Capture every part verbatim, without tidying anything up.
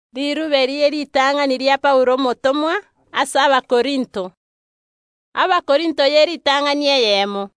Liruberiye litang'ani lya Paulo motomwa ase Abakorinto. Abakorinto ye litang'ani eyemo.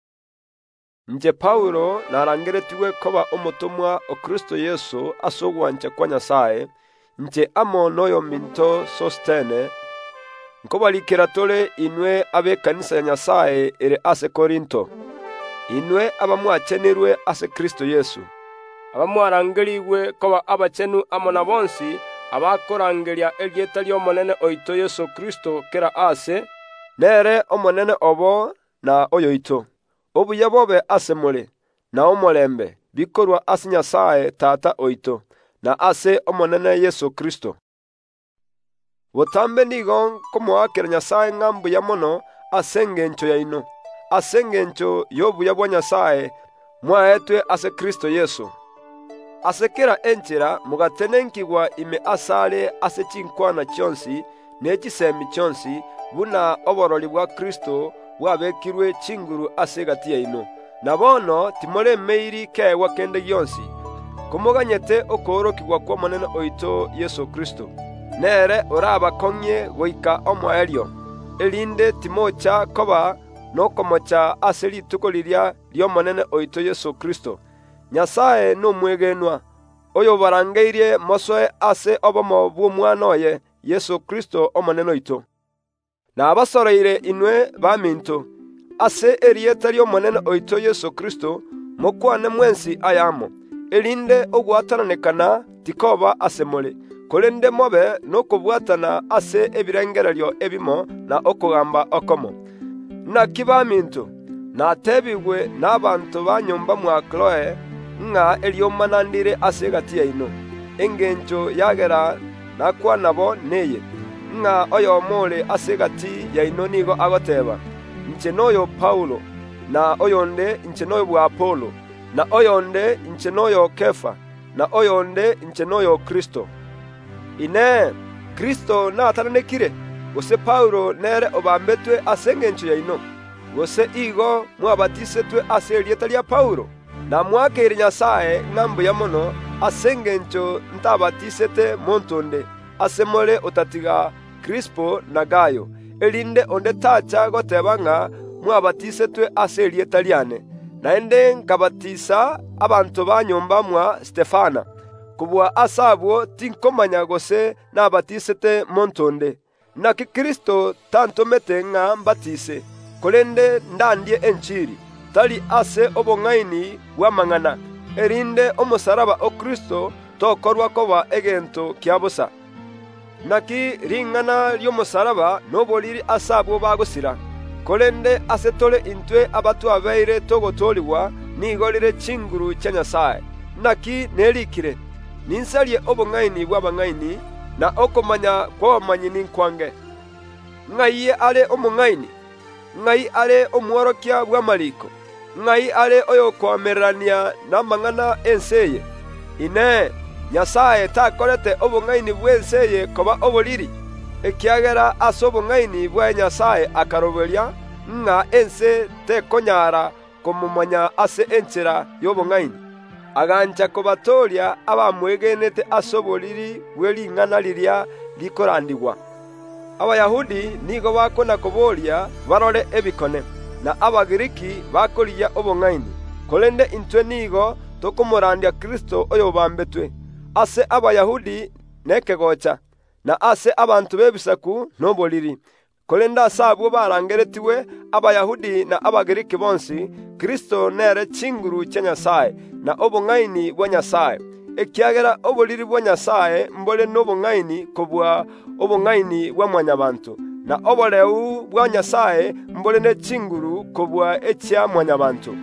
Nje Paulo narangeretigwe koba omotomwa o Kristo Yesu ase ogwancha kwa Nyasaye, nje amo n'oyo minto Sostene, nkobalikira tole inwe abe kanisa ya Nyasaye ere ase Korinto, inwe abamwachenerwe ase Kristo Yesu, abamwarangerigwe koba abachenu amona bonsi abakorangeria eryeta ly'omonene oito Yesu Kristo kera ase nere omonene obo na oyoito. Obuya bobe ase mole na omolembe bikorwa ase Nyasaye tata oito na ase omonene Yesu Kristo. Botambe nigo komoakera Nyasaye ng'ambu ya mono ase engencho yaino, ase engencho y'obuya bwa Nyasaye mwaetwe ase Kristo Yesu. Ase kera enchera mugatenenkigwa ime asale ase chinkwana chionsi n'echisemi chionsi buna oborori bwa Kristo bwabekirwe chinguru ase gati yaino. Na bono timoremeiri kewa kende gionsi komoganyete okoorokigwa kwa monene oito Yesu Kristo, nere orabakonye goika omwaelio elinde timocha koba nokomocha ase rituko liria ly'omonene oito Yesu Kristo. Nyasaye n'omwegenwa oyo barangeirie mosoe ase obomo bw'omwana oye Yesu Kristo omonene oito. Na abasoroire inwe baminto ase erieta ly'omonene oito Yesu Kristo mokwane mwensi ayamo elinde ogwatananekana tikoba ase mole kolende mobe nokobwatana ase ebirengereryo ebimo na okogamba okomo. Naki baminto natebigwe n'abantu banyomba mwa Kloe ng'a eliomanandire ase gati yaino engencho yagera nakwa nabo neye ng'a oyo omole ase gati yaino nigo agoteba nche noyo Paulo na oyonde nche noyo bwa Apolo na oyonde nche noyo Kefa na oyonde nche noyo Kristo. Ine Kristo natananekire gose Paulo nere obambetwe ase engencho yaino gose igo mwabatisetwe ase erieta lya Paulo na mwakeire Nyasaye ng'ambu ya mono ase engencho ntabatisete montonde ase mole otatiga Krispo na Gayo elinde onde tacha goteba ng'a mwabatisetwe ase erieta liane naende nkabatisa abantu banyomba mwa Stefana kubwa asabwo tinkomanya gose nabatisete montonde. Naki Kristo tantomete ng'a mbatise kolende ndandie enchiri tali ase obong'aini bw'amang'ana erinde omosaraba o Kristo tokorwa koba egento kiabusa. Naki ring'ana ly'omosaraba noboliri asabwo bagosira kolende ase tole intwe abatu abeire togotolibwa nigorire chinguru cha Nyasaye. Naki nerikire ninsalie obong'aini bw'abang'aini na okomanya kw'abamanyi ninkwange. Ng'aiye ale omong'aini, ng'ai ale omworokia bw'amariko, ng'ai ale oyo kwamererania n'amang'ana enseye. Ine Nyasaye takorete obong'aini bw'enseye koba oboriri ekiagera ase obong'aini bwa Nyasaye akaroberia ng'a ense tekonyara komomanya ase enchera y'obong'aini agancha kobatoria abamwegenete ase oboriri bw'ering'ana liria likorandigwa. Abayahudi nigo bakona koboria barore ebikone na Abagiriki bakoriya obong'aini kolende intwe nigo tokomorandia Kristo oyo bambetwe ase Abayahudi nekegocha na ase abantu bebisaku noboriri kolende asabwo barangeretiwe Abayahudi na Abagiriki bonsi Kristo nere chinguru cha Nyasaye na obong'aini bwa Nyasaye ekiagera oboriri bwa Nyasaye mbole n'obong'aini kobwa obong'aini bwa mwanyabantu na oboreu bwa Nyasaye mbole ne chinguru kobwa echia mwanyabantu.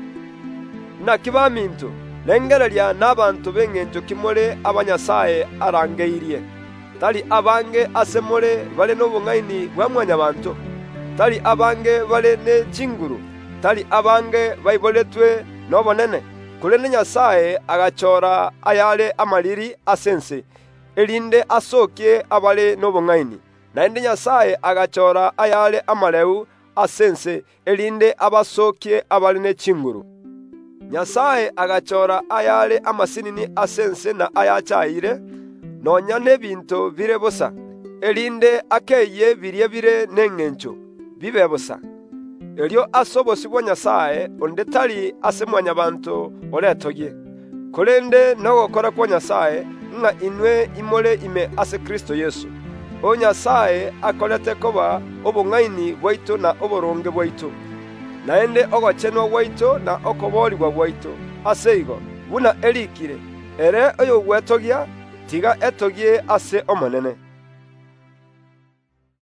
Naki baminto lengereria n'abantu b'engencho kimole abanyasaye arangeirie tali abange ase mole bale n'obong'aini bwa mwanyabantu tali abange bale ne chinguru tali abange baiboletwe n'obonene kolende Nyasaye agachora ayale amariri asense elinde asokie abale n'obong'aini naende Nyasaye agachora ayale amareu asense elinde abasokie abale ne chinguru. Nyasaye agachora ayale amasinini asense na ayachaire nonya n'ebinto bire busa, erinde akeye birie bire n'eng'encho bibe busa. Elio ase obosi bwa Nyasaye onde tari ase mwanyabanto oretogie, korende nogokora kwa Nyasaye ng'a inwe imore ime ase Kristo Yesu. O Nyasaye akorete koba obong'aini bwaitu na oboronge bwaitu, naende ogochenwa bwaitu na okoborigwa bwaitu ase igo buna erikire, ere oyo gwetogia tiga etogie ase omonene.